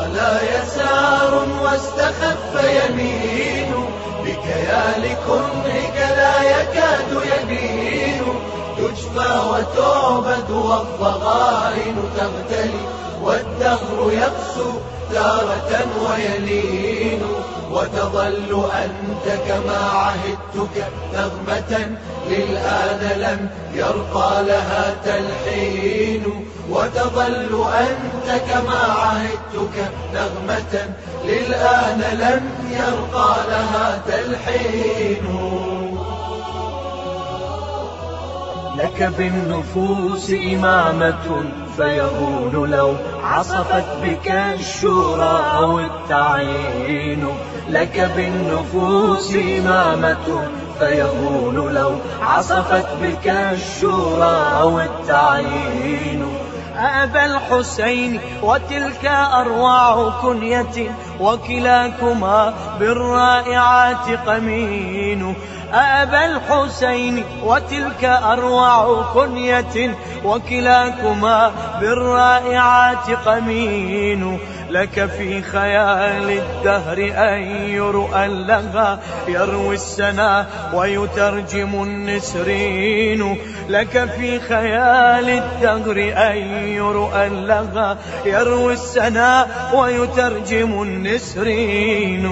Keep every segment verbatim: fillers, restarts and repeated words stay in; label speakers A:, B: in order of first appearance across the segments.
A: لا يسار واستخف يمين، بكيال كرهك لا يكاد يبين. تجفى وتعبد والضغائن تغتلي، والدهر يقسو تارة ويلين. وتظل أنت كما عهدتك نغمة، للآن لم يرقى لها تلحين. وتظل أنت كما عهدتك نغمة، للآن لم يرقى لها تلحين.
B: لك بالنفوس إمامة فيهون لو عصفت بك الشورى أو التعيين. لك بالنفوس إمامة فيهون لو عصفت بك الشورى أو التعيين. أبا الحسين وتلك أروع كنية، وكلاكما بالرائعات قمين. أبا الحسين وتلك أروع كنية، وكلاكما بالرائعات قمين. لك في خيال الدهر أي رؤى لها يروي السنا ويترجم النسرين. لك في خيال الدهر أي رؤى لها يروي السنا ويترجم النسرين.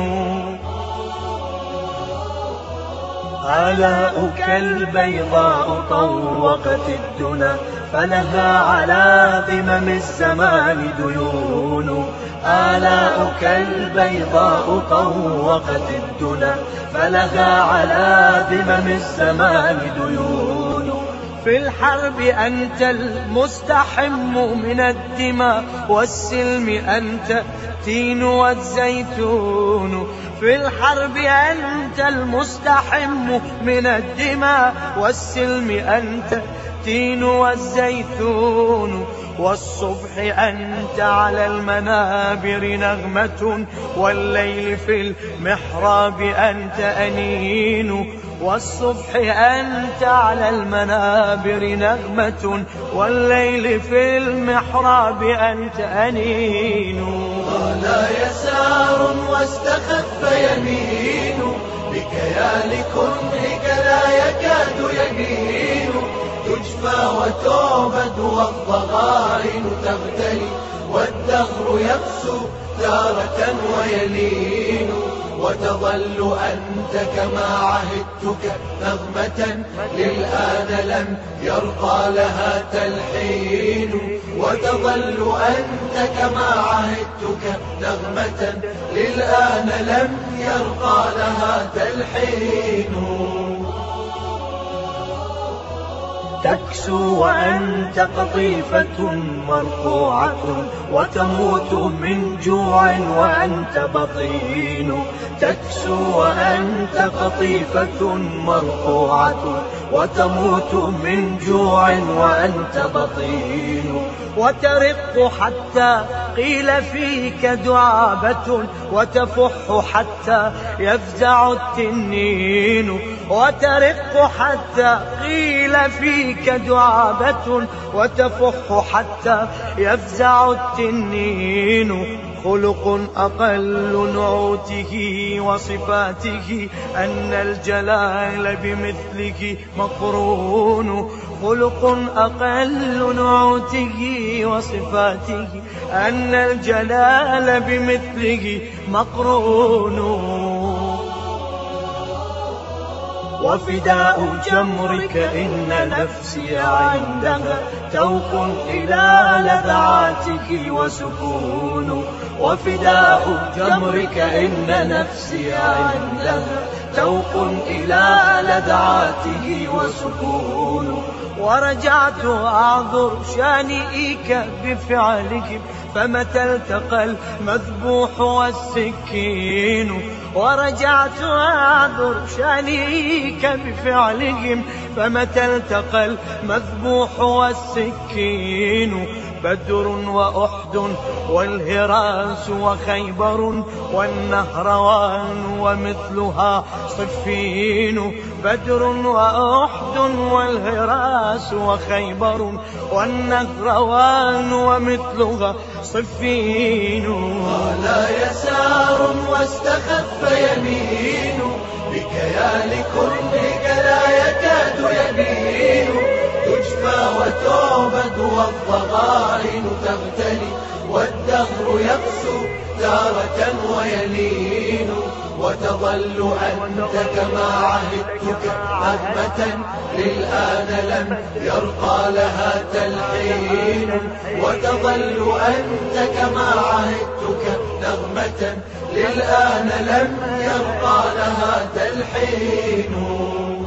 B: آلاؤك البيضاء طوقت الدنا، فلها على ذمم الزمان ديون. آلاؤك البيضاء طوقت الدنا، فلها على ذمم الزمان ديون. في الحرب أنت المستحم من الدماء، والسلم أنت التين والزيتون. في الحرب أنت المستحم من الدماء، والسلم أنت التين والزيتون. والصبح أنت على المنابر نغمة، والليل في المحراب أنت أنين. والصبح أنت على المنابر نغمة، والليل في المحراب أنت أنين.
A: لا يسار واستخف يمين، بكيال كرهك لا يكاد يبين. تجفى وتعبد والضغائن تغتلي، والدهر يقسو تارة ويلين. وتظل أنت كما عهدتك نغمة، للآن لم يرقى لها تلحين. وتظل أنت كما عهدتك نغمة، للآن لم يرقى لها تلحين.
B: تكسو وأنت قطيفة مرقوعة، وتموت من جوع وأنت بطين. تكسو وأنت قطيفة مرقوعة، وتموت من جوع وأنت بطين. وترق حتى قيل فيك دعابة، وتفح حتى يفزع التنين. وترق حتى قيل فيك دعابة، وتفح حتى يفزع التنين. خلق أقل نعوته وصفاته، أن الجلال بمثله مقرون. خلق أقل نعوته وصفاته، أن الجلال بمثله مقرون. وفداء جمرك إن نفسي عندها توق إلى لذعاتك وسكون. وفداء جمرك إن نفسي عندها توق إلى لذعاته وسكون. ورجعت أعذر شانئك بفعلك، فمتى التقى المذبوح والسكين. ورجعت أعذر شانئك بفعلهم، فمتى التقى المذبوح والسكين. بدر وأحد والهراس وخيبر والنهروان ومثلها صفين. بدر وأحد والهراس وخيبر والنهروان ومثلها صفين.
A: قال يسار واستخف يمين بكيال كرهك لا يكاد يبين. تجفى وتعبد والضغائن تغتلي والدهر يقسو تارة ويلين. وتظل أنت كما عهدتك نغمة للآن لم يرقى لها تلحين. وتظل أنت كما عهدتك نغمة للآن لم يرقى لها تلحين.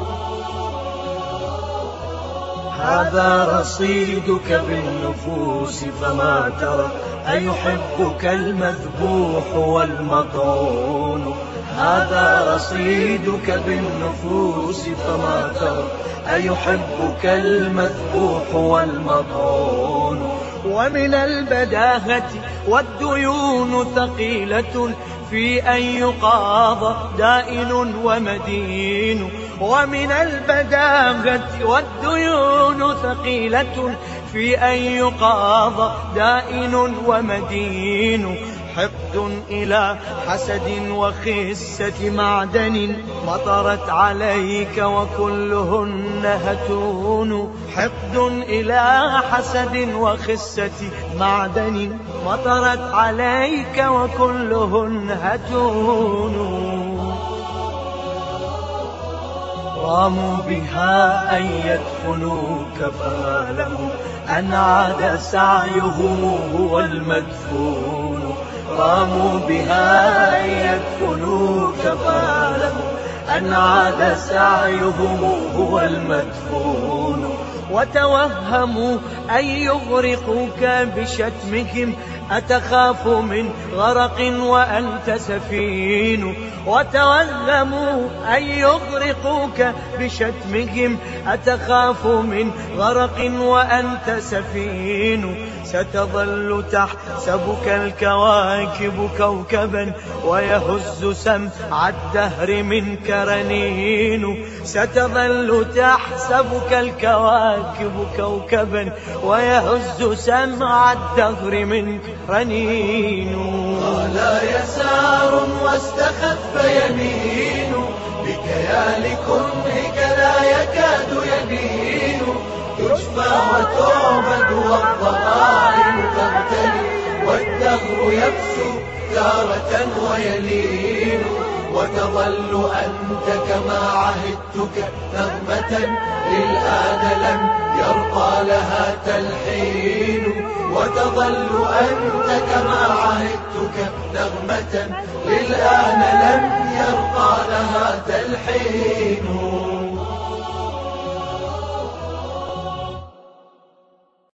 B: هذا رصيدك بالنفوس فما ترى أيحبك المذبوح والمطعون. هذا رصيدك بالنفوس فما ترى أيحبك المذبوح والمطعون. ومن البداهة والديون ثقيلة في أن يقاض دائن ومدين. ومن البداهة والديون ثقيلة في أن يقاض دائن ومدين. حقد إلى حسد وخسة معدن مطرت عليك وكلهن هتون. حقد إلى حسد وخسة معدن مطرت عليك وكلهن هتون. راموا بها أن يدفنوك فما لهم أن عاد سعيهم هو المدفون. راموا بها أن يدفنوك فما لهم أن عاد سعيهم هو المدفون. وتوهموا أن يغرقوك بشتمهم أتخاف من غرق وأنت سفين. وتوهموا أن يغرقوك بشتمهم أتخاف من غرق وأنت سفين. ستظل تحسبك الكواكب كوكبا ويهز سمع الدهر منك رنين. ستظل تحسبك الكواكب كوكبا ويهز سمع الدهر منك رنين.
A: قال يسار واستخف يمين بكيال كرهك لا يكاد يبين. تجفى وتعبد والضغائن تغتلي والدهر يفسو تارة ويلين. وتظل أنت كما عهدتك نغمة للآن لم يرقى لها تلحين. وتظل أنت كما عهدتك نغمة للآن لم يرقى لها تلحين.